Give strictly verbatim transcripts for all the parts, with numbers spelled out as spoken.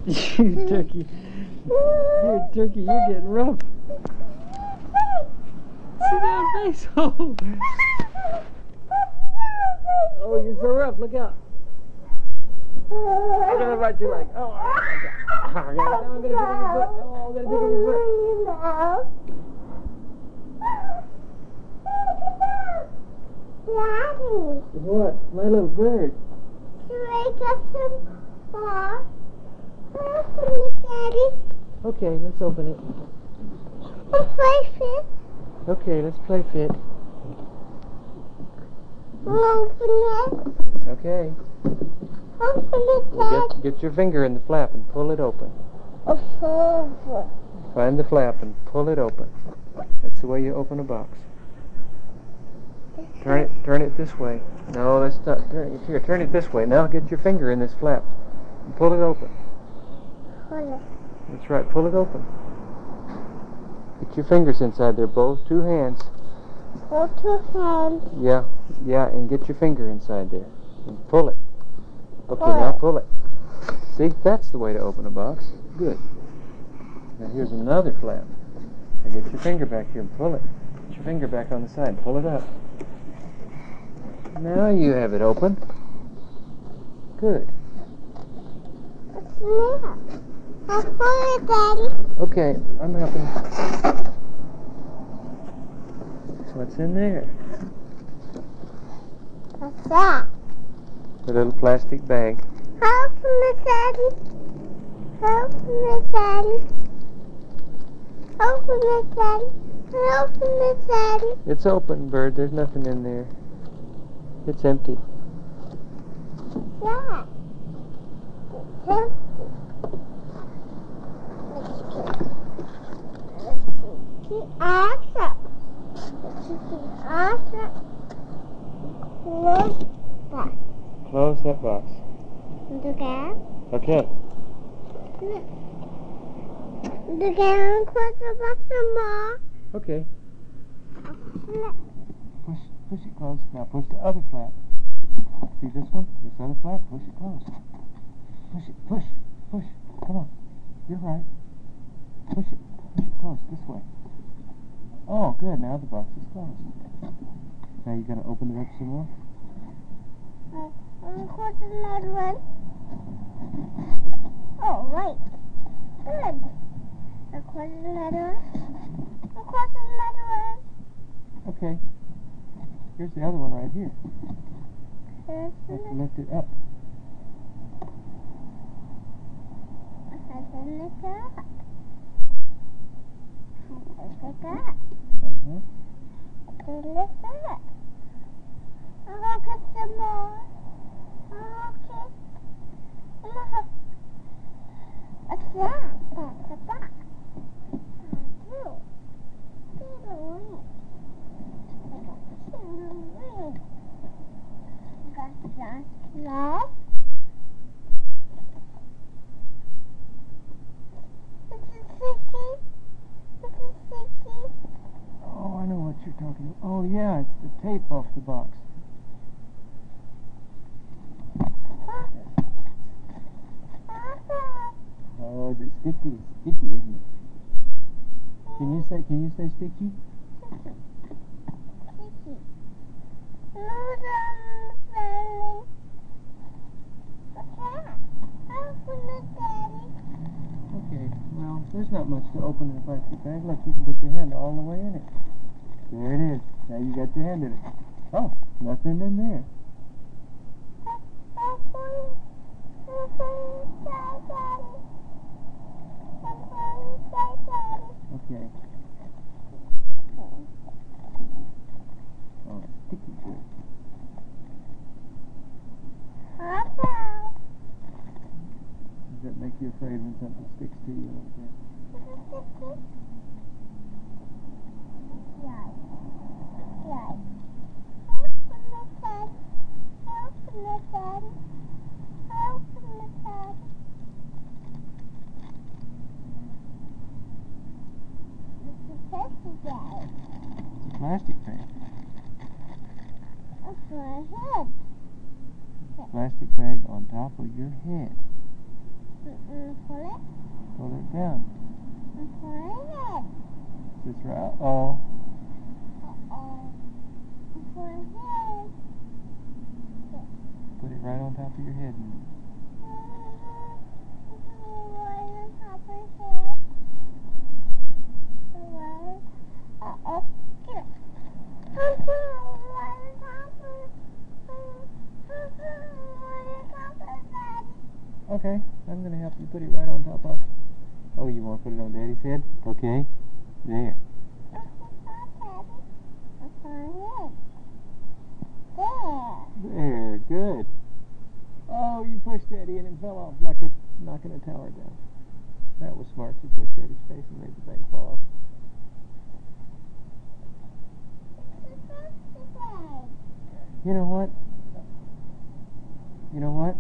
You turkey. You're a turkey, you're getting rough. Sit down, face. Oh. Oh, you're so rough. Look out. I'm gonna bite your leg. Oh, I'm gonna tickle your foot. Oh, I'm gonna tickle your foot. Daddy. What? My little bird. Can I get some more? Open it, Daddy. Okay, let's open it. Let's play fit. Okay, let's play fit. Open it. Okay. Open it, Well, Daddy. get, get your finger in the flap and pull it open. Over. Find the flap and pull it open. That's the way you open a box. Turn it, turn it this way. No, that's not. Turn it here. Turn it this way. Now get your finger in this flap and pull it open. Pull it. That's right. Pull it open. Get your fingers inside there, both two hands. Hold two hands. Yeah, yeah, and get your finger inside there and pull it. Okay, Pull now it. pull it. See, that's the way to open a box. Good. Now here's another flap. Now get your finger back here and pull it. Get your finger back on the side and pull it up. Now you have it open. Good. What's in there? I'll pull it, Daddy. Okay, I'm helping. What's in there? What's that? A little plastic bag. Open it, Daddy. Open it, Daddy. Open it, Daddy. Open it, Daddy. It's open, bird. There's nothing in there. It's empty. Yeah. It's empty. Let's get, let's get awesome. Let's get awesome. Close that. Close that box. Okay. Okay. The game close the box some more. Okay. Flip. Push, push it close. Now push the other flap. See this one? This other flap? Push it close. Push it. Push. Push. Come on. You're right. Push it. Push it close. This way. Oh, good. Now the box is closed. Now you gotta open it up some more. Uh, I'm close another one. Oh, right. Good. I'm close another one. I'm close another one. Okay. Here's the other one right here. There's You have to another. lift it up. There's another. There's another. Uh-huh. There's another. I'm gonna get some more. Okay. What's that? That's a box. Two. Two rings. I got two rings. I got just love. This is sticky. This is sticky. Oh, I know what you're talking about. Oh, yeah, it's the tape off the box. Oh, is it sticky? It's sticky, isn't it? Can you say, can you say sticky? Sticky. Look on the belly. What's that? Open it, Daddy. Okay, well, there's not much to open in a plastic bag. Look, you can put your hand all the way in it. There it is. Now you got your hand in it. Oh, nothing in there. Open. Open inside, Daddy. Open inside, Daddy. Okay. Oh, it's sticky good. Papa. Does that make you afraid when something sticks to you like that? Is it sticky? Yes. Yes. Open it, Daddy. Open it, Daddy. Open it, Daddy. This is sticky, Daddy. It's a plastic bag. That's my head. Plastic bag on top of your head. Mm, pull it. Pull it down. I'm pulling it. Is this right? Oh. Uh-oh. I'm pulling it. Put it right on top of your head. Uh-oh. Get it. I'm putting it right on top of I'm putting it right on top of Daddy. Okay, I'm going to help you put it right on top of. Oh, you want to put it on Daddy's head? Okay. There. I'm pulling it. There. There, good. Oh, you pushed Daddy and it fell off like a knocking a tower down. That was smart. You pushed Daddy's face and made the thing fall off. You know what? You know what?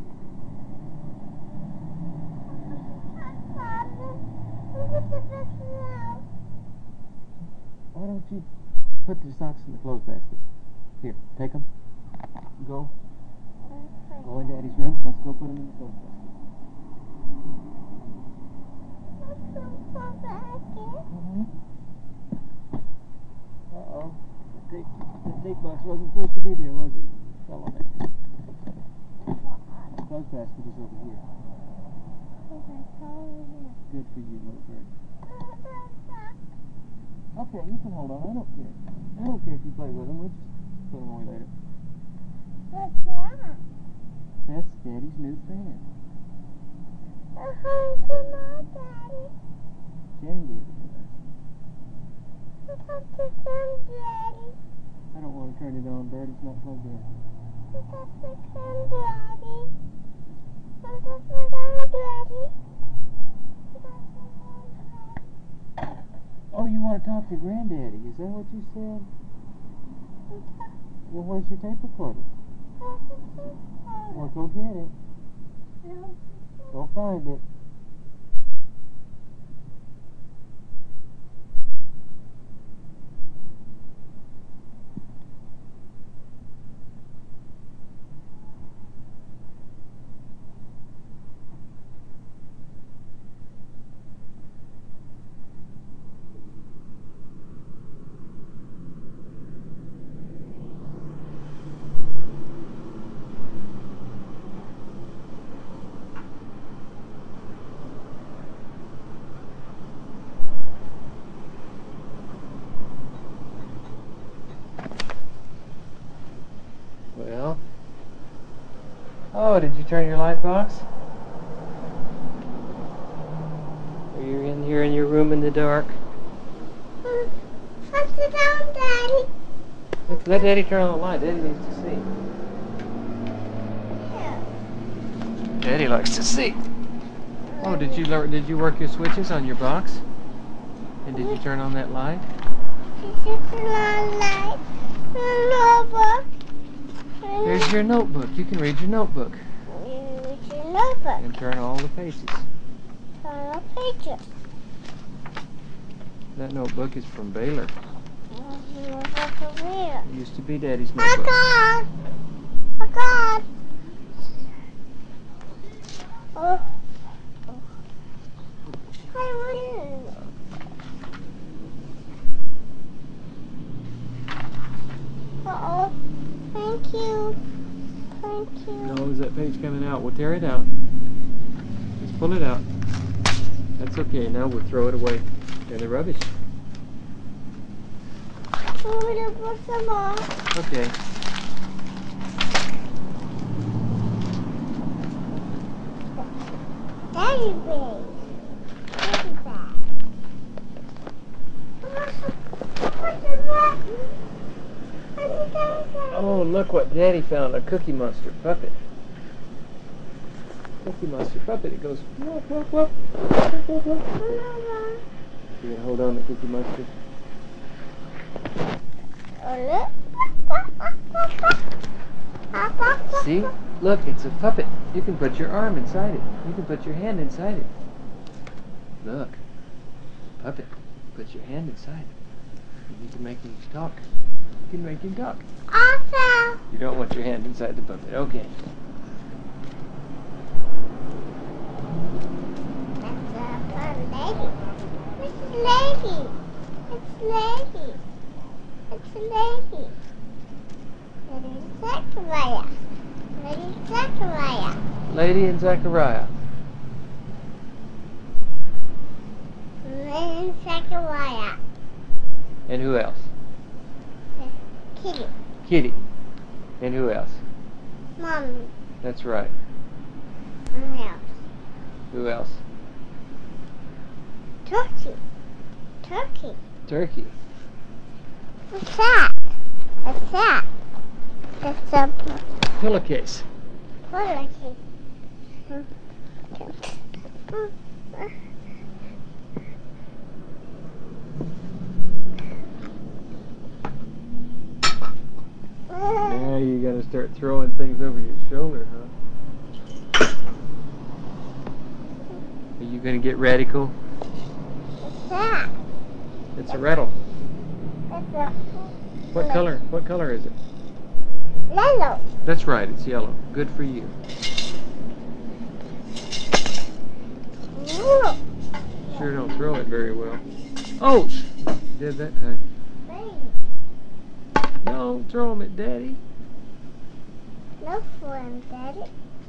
Why don't you put the socks in the clothes basket? Here, take them. Go. Go in Daddy's room. Let's go put them in the clothes basket. Mm-hmm. Uh-oh. The tape, the tape box wasn't supposed to be there, was it? It fell on it. The clothes basket is over here. Good for you, little bird. Okay, you can hold on. I don't care. I don't care if you play with them. We'll just put them away later. What's that? That's Daddy's new fan. Uh-huh, it's not Daddy. Jan gave it to us. I got the sun, Daddy. I don't want to turn it on, Bird. It's not plugged in. I got the sun, Daddy. I got the sun, Daddy. I got the sun, Daddy. Oh, you want to talk to Granddaddy? Is that what you said? Well, where's your tape recorder? Well, go get it. No. Go find it. Well, oh, did you turn your light box? Are you in here in your room in the dark? Let's sit down, Daddy. Look, let Daddy turn on the light. Daddy needs to see. Yeah. Daddy likes to see. Oh, did you learn, did you work your switches on your box? And did you turn on that light? This is not light. The notebook. There's your notebook. You can read your notebook. Read your notebook. And turn all the pages. Turn the pages. That notebook is from Baylor. Notebook over here. It used to be Daddy's I notebook. got. I got. Oh. I win. Uh-oh. Thank you. Thank you. No, is that page coming out? We'll tear it out. Just pull it out. That's okay. Now we'll throw it away in the rubbish. I'm going to put some on. Okay. Daddy bag. Daddy bag. What's the button? Oh, look what Daddy found. A Cookie Monster puppet. Cookie Monster puppet. It goes whoop, whoop, whoop. Whoop, whoop, whoop. You gonna hold on to Cookie Monster? See? Look, it's a puppet. You can put your arm inside it. You can put your hand inside it. Look. Puppet. Put your hand inside it. You can make him talk. You can make him talk. Awesome. You don't want your hand inside the puppet. Okay. lady. It's a lady. It's a lady. It's a lady. Lady Zachariah. Lady Zachariah. Lady and Zachariah. Lady Zachariah. And who else? Kitty. Kitty. And who else? Mommy. That's right. Who else? Who else? Turkey. Turkey. Turkey. What's that? What's that? That's a Pillowcase. turkey. Now you gotta start throwing things over your shoulder, huh? Are you gonna get radical? What's that? It's a rattle. That's a What color? What color is it? yellow. That's right, it's yellow. Good for you. Ooh. Sure don't throw it very well. Oh! Did that time. Baby. Don't throw them at Daddy. No fun, Daddy.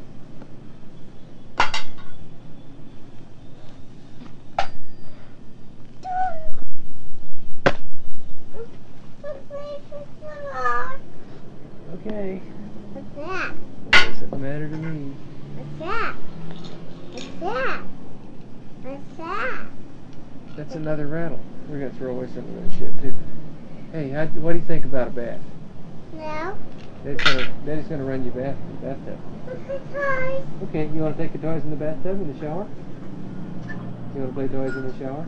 Okay. What's that? Doesn't matter to me. What's that? What's that? What's that? That's another rattle. We're gonna throw away some of that shit too. Hey, how, what do you think about a bath? No. Daddy's gonna, Daddy's gonna run you bath bathtub. What's the toy? Okay, you wanna take the toys in the bathtub in the shower? You wanna play toys in the shower?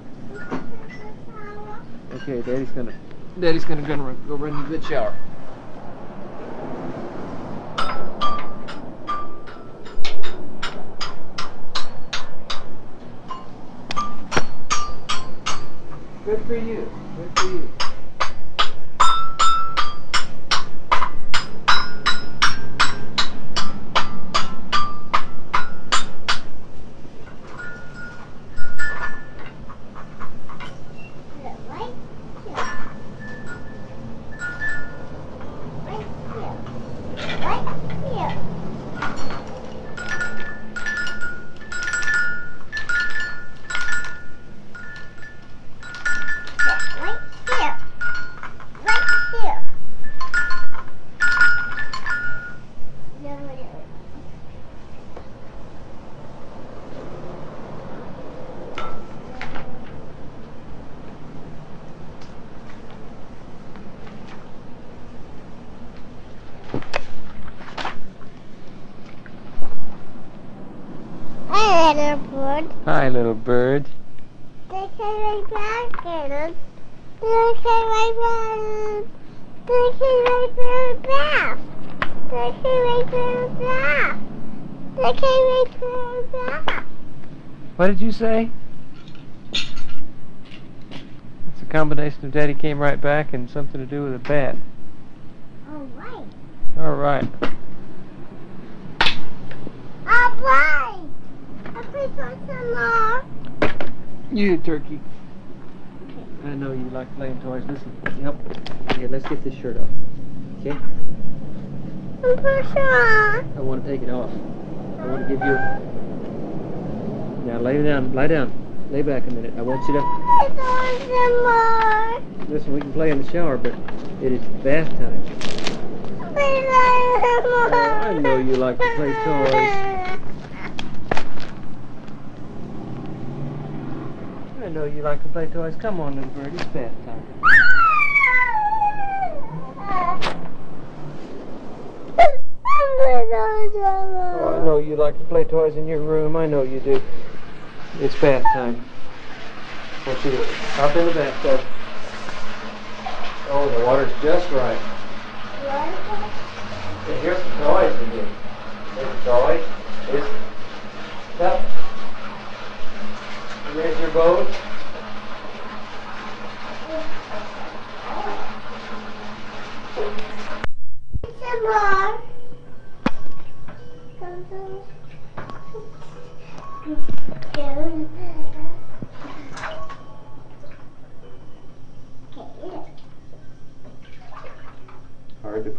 Okay, Daddy's gonna, Daddy's gonna, gonna run, go run you the shower. Good for you. Good for you. Hi, little bird. Hi, little bird. Look at my back. Look at my back. Look at my back. Look at my back. Look at my back. What did you say? It's a combination of Daddy came right back and something to do with a bat. All right. All right. All right. I play for some more. You turkey. I know you like playing toys. Listen, yep. Here, let's get this shirt off. Okay? For sure. I want to take it off. I want to give you a... Now lay down, lie down. Lay back a minute. I want you to... I want some more. Listen, we can play in the shower, but it is bath time. I want some more. Oh, I know you like to play toys. I know you like to play toys. Come on, little bird. It's bath time. Oh, I know you like to play toys in your room. I know you do. It's bath time. I want you to hop in the bathtub. Oh, the water's just right. Okay, here's the toys again. Here's the toy. Here's the cup. And there's your boat. Some more.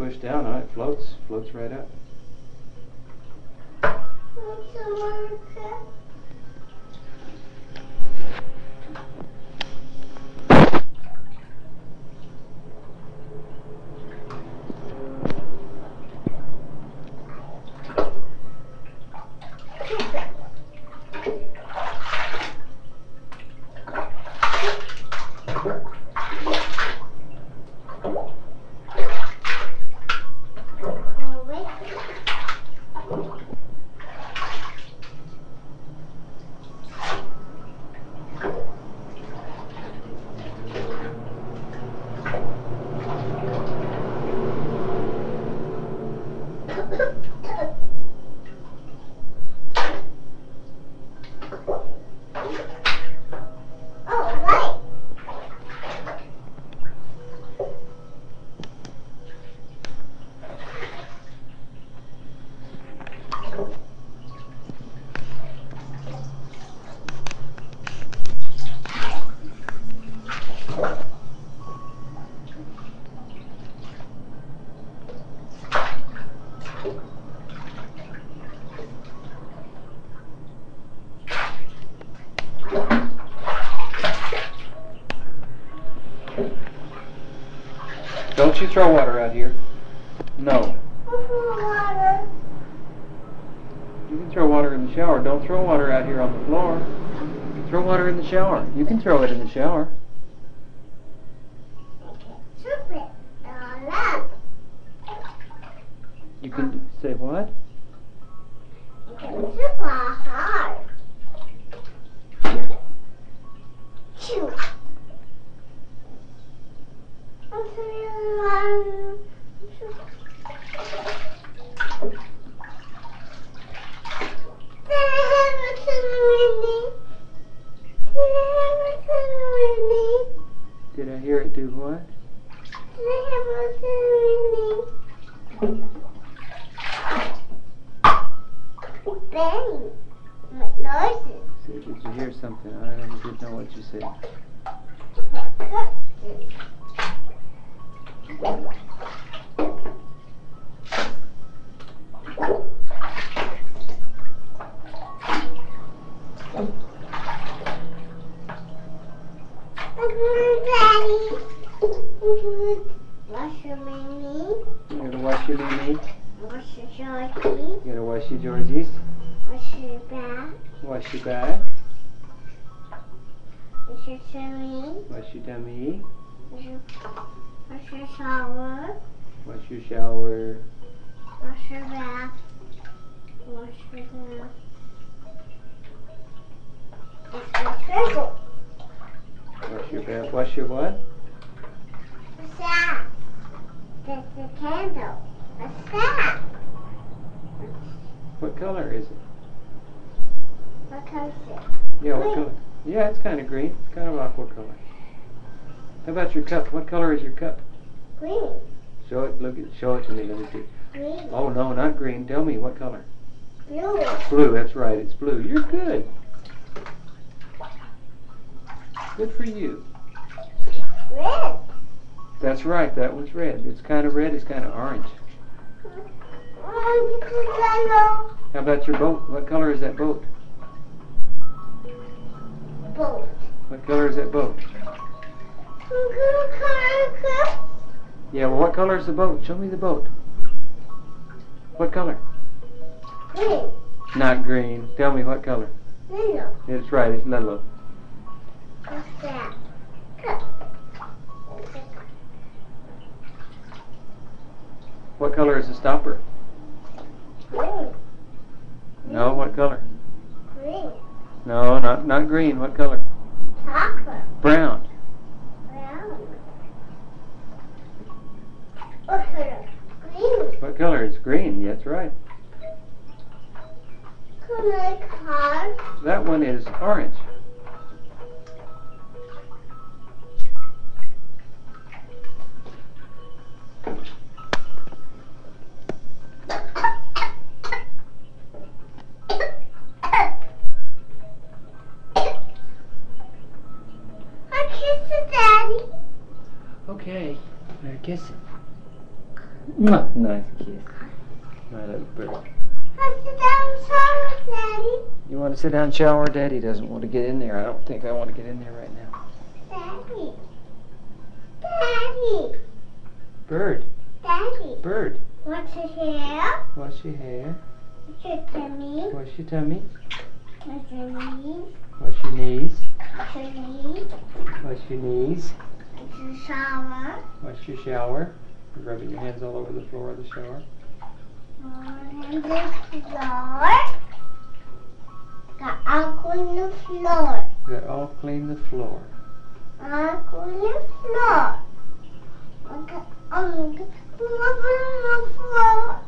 push down on it, it floats, floats right up. What's the water? Don't you throw water out here. No. Water. You can throw water in the shower. Don't throw water out here on the floor. Throw water in the shower. You can throw it in the shower. Soup it. All up. You can say what? Soup our heart. Chew. I'm sorry. Did I hear it do what? Bang. Noises. Say, did you hear something? I didn't know what you said. Wash your mini. You gonna wash your mini? Wash your Georgie. You gonna wash your Georgies? Wash your back. Wash your back? Wash your tummy. Wash your tummy? Wash your, wash your shower. Wash your shower? Wash your bath. Wash your bath. Wash your table. Wash your bath? Wash your what? What's that? That's a candle. What's that? What color is it? What color is it? Yeah, what Green. color? Yeah, it's kind of green. It's kind of aqua color. How about your cup? What color is your cup? Green. Show it. Look at. Show it to me. Let me see. Green. Oh no, not green. Tell me what color. Blue. Blue. That's right. It's blue. You're good. Good for you. Red. That's right. That one's red. It's kind of red. It's kind of orange. Oh, this is yellow. How about your boat? What color is that boat? Boat. What color is that boat? Yeah. Well, what color is the boat? Show me the boat. What color? Green. Not green. Tell me what color. Yellow. It's right. It's yellow. What's that? Cup. What color is the stopper? Green. No. What color? Green. No, not not green. What color? Chocolate. Brown. Brown. What color? Green. What color is green? That's right. Color car. That one is orange. I kiss it, Daddy. Okay. Better kiss it. Mwah. Nice kiss. My little bird. I sit down and shower, Daddy. You want to sit down and shower? Daddy doesn't want to get in there. I don't think I want to get in there right now. Daddy. Daddy. Bird. Daddy. Bird. What's your hair? Wash your hair. What's your tummy? Wash your tummy. What's your knees? Wash your knees. What's your knees? Wash your knees. What's your shower? Wash your shower. You're rubbing your hands all over the floor of the shower. On the floor. Got all clean the floor. Got all clean the floor. All clean the floor. Okay. Um, the floor.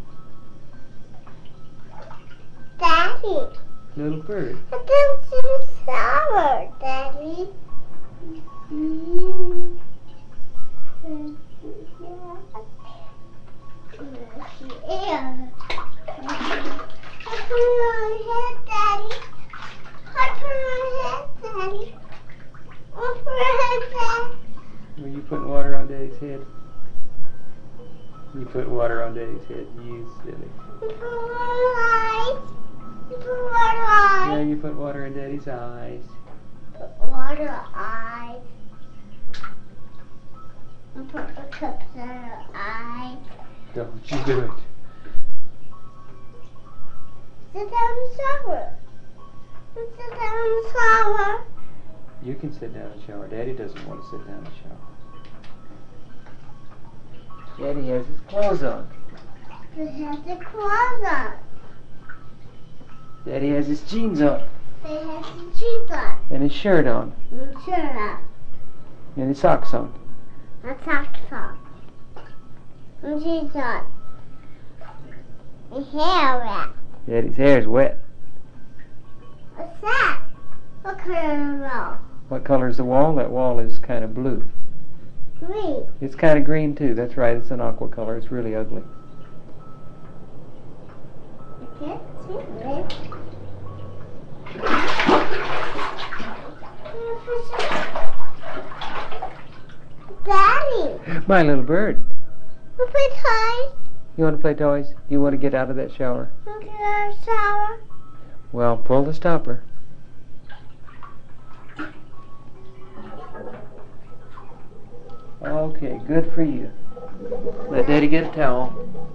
Daddy. Little bird. I don't see the shower, Daddy. Mm. Yeah. I put it on your head, Daddy. I put it on your head, Daddy. I put it on your head. Were you putting water on Daddy's head? You put water on Daddy's head, you silly. You put water on. You put water on. Yeah, you put water in Daddy's eyes. Put water on eyes. And put the cups in her eyes. Don't you do it. Sit down in the shower. Sit down in the shower. You can sit down and shower. Daddy doesn't want to sit down and shower. Daddy has his clothes on. It has the clothes on. Daddy has his jeans on. It has the jeans on. And his shirt on. And shirt on. And his socks on. And socks on. And jeans on. And hair wrap. Daddy's hair is wet. What's that? What color is the wall? What color is the wall? That wall is kind of blue. Green. It's kind of green too. That's right. It's an aqua color. It's really ugly. I can't see it. Daddy, My little bird. we play toys. You want to play toys? Do you want to get out of that shower? We get out of the shower. Well, pull the stopper. Okay, good for you. Let Daddy get a towel.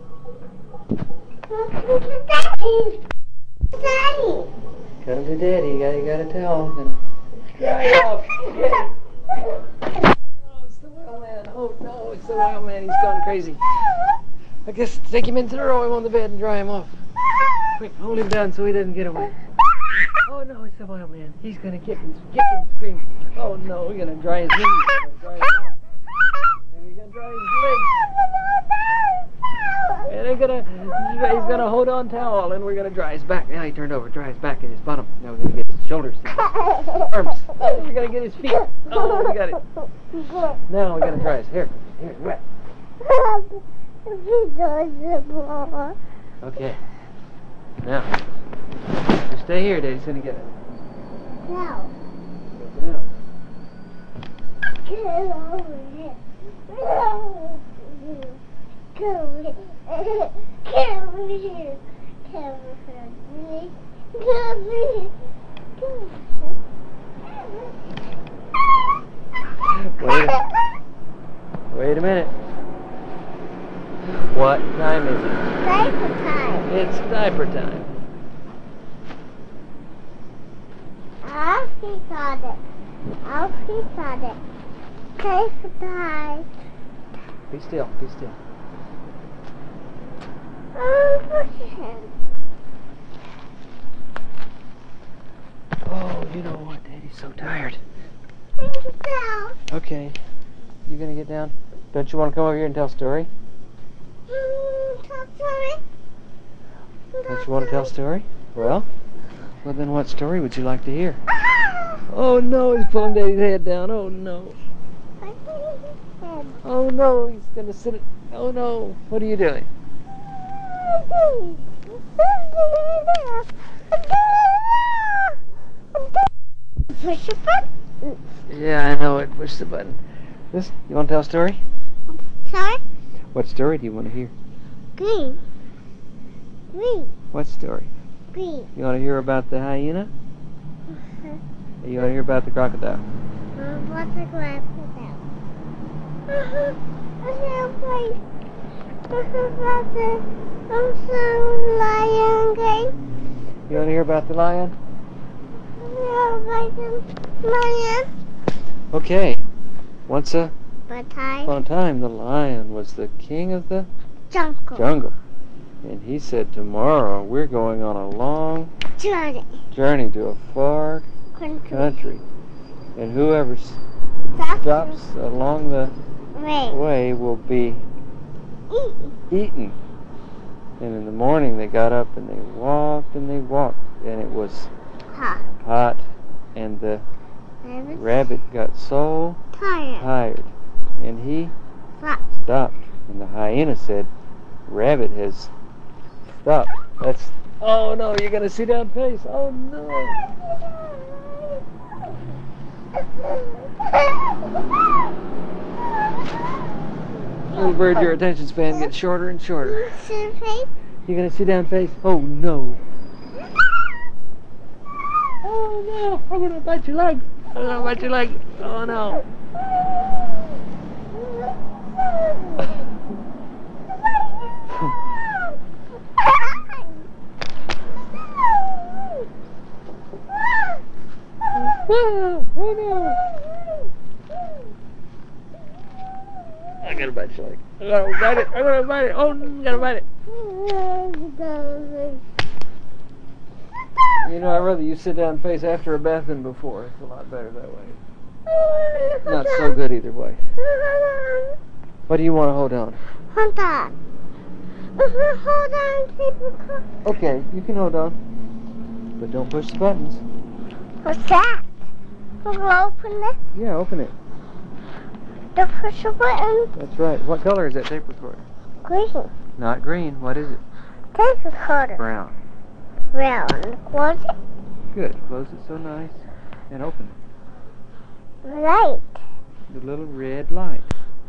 Daddy, Daddy. Come to Daddy. You got, you got a towel. Gonna dry off. Okay. Oh, it's the wild man. Oh no, it's the wild man. He's gone crazy. I guess take him in, throw him on the bed and dry him off. Quick, hold him down so he doesn't get away. Oh no, it's the wild man. He's gonna kick and kick and scream. Oh no, we're gonna dry his knees. We're gonna dry his arms. And we're gonna dry his legs. And they're gonna, he's gonna hold on towel and we're gonna dry his back. Now he turned over, dry his back and his bottom. Now we're gonna get his shoulders, arms. Oh, we're gonna get his feet. Oh, we got it. Now we're gonna dry his hair. His hair's wet. Okay. Now, you stay here, Daddy's gonna get it. No. Now. Get over here. Come over here. Come over here. Come over here. Come over here. Wait a, wait a minute. What time is it? Diaper time. It's diaper time. I'll pick on it. I'll pick on it. Diaper time. Be still, be still. Oh, push him. Oh, you know what, Daddy's so tired. Bring it down. Okay. You gonna get down? Don't you want to come over here and tell a story? Mm, tell story. Don't you want to tell a story? Well, well then what story would you like to hear? Oh no, he's pulling Daddy's head down. Oh no. Oh no, he's gonna sit it. Oh no. What are you doing? Push your button. Yeah, I know it. Push the button. This, you want to tell a story? Sorry? What story do you want to hear? Green. Green. What story? Green. You want to hear about the hyena? Or you want to hear about the crocodile? Um, what's a crocodile? Uh-huh. I about the I'm so lion game. You want to hear about the lion? About the lion. Okay. Once a But I upon a time, the lion was the king of the jungle. jungle. And he said, tomorrow we're going on a long Journey. journey to a far Country. country. And whoever s- Stop. stops along the Wait. way will be Eat. eaten. And in the morning they got up and they walked and they walked. And it was Ha. hot. And the Rabbit. rabbit got so Tired. tired. And he Stop. stopped. And the hyena said, Rabbit has stopped. That's, oh no, you're going to sit down face. Oh no. Little bird, your attention span gets shorter and shorter. Surface. You're going to sit down face. Oh no. Oh no, I'm going to bite your leg. I'm going to bite your leg. Oh no. Oh no. I'm going to bite your leg. I'm going to bite it. I'm going to bite it. Oh, I'm going to bite it. You know, I'd rather you sit down face after a bath than before. It's a lot better that way. Not so good either way. What do you want to hold on? Hold on. Hold on, people. Okay, you can hold on. But don't push the buttons. What's that? We'll open it. Yeah, open it. Don't push the button. That's right. What color is that tape recorder? Green. Not green. What is it? Tape recorder. Brown. Brown. Close it. Good. Close it so nice. And open it. Light. The little red light.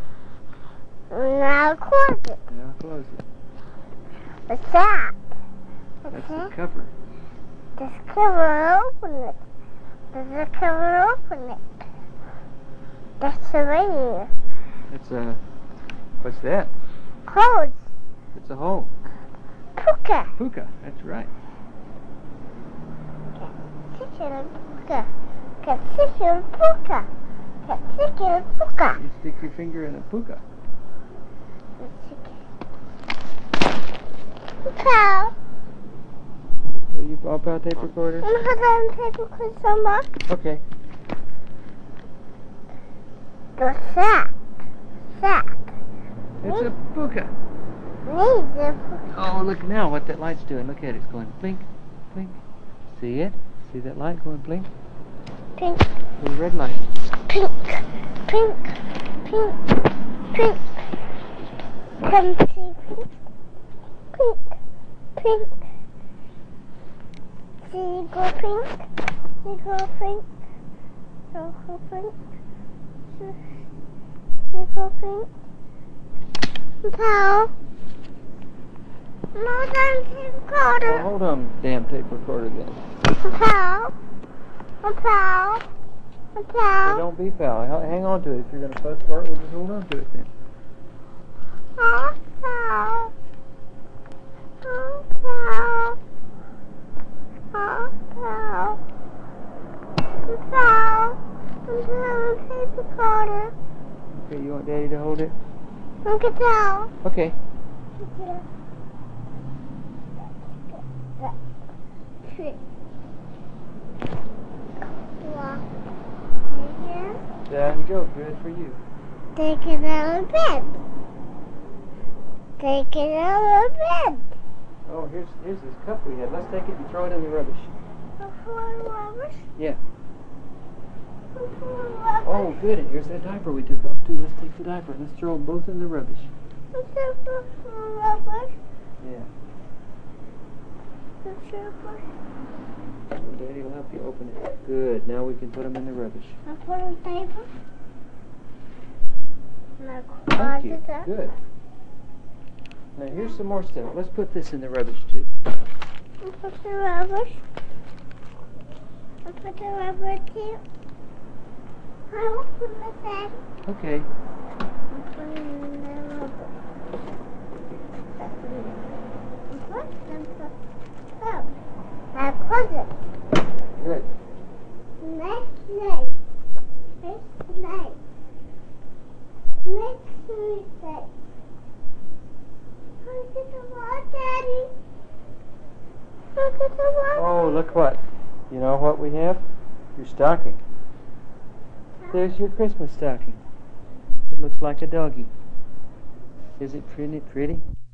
Now close it. Now close it. What's that? That's the cover. This cover, open it. Does the cover open it? That's the radio. It's a, what's that? Close. It's a hole. Puka. Puka. That's right. Chicken puka. Chicken puka. Chicken puka. You stick your finger in a puka. Cow. Are you pop out tape recorder? I'm going to take a quick number. Okay. The sack. Sack. It's a puka. Needs a puka. Oh, look now what that light's doing. Look at it. It's going blink, blink. See it? See that light going blink? Pink. The red light. Pink. Pink. Pink. Pink. Come see pink. Pink. Pink. See go pink. See go pink. So go pink. See go pink. Cow. No damn tape Well, recorder. hold on, damn tape recorder then. Cow. A cow. A Hey, cow. don't be foul. H- Hang on to it. If you're going to fuss for it, we'll just hold on to it then. A cow. A cow. A cow. A cow. A cow. Tape recorder. Okay, you want Daddy to hold it? A cow. Okay. Tree. Walk. Here. There you go. Good for you. Take it out of bed. Take it out of bed. Oh, here's here's this cup we had. Let's take it and throw it in the rubbish. Before rubbish. Yeah. Before rubbish. Oh, good. And here's that diaper we took off too. Let's take the diaper and let's throw them both in the rubbish. Before rubbish. Yeah. Before So Daddy will help you open it. Good. Now we can put them in the rubbish. I put a paper. Now Thank close you. it up. Good. Now here's some more stuff. Let's put this in the rubbish too. I'll put the rubbish. I'll put the rubber too. I will put the bag. Okay. I'll put it in the rubber. Oh, I close it. Good. Next night. Next night. Next Tuesday. Look at the wall, Daddy. Look at the wall. Oh, look what. You know what we have? Your stocking. There's your Christmas stocking. It looks like a doggy. Is it pretty? Pretty?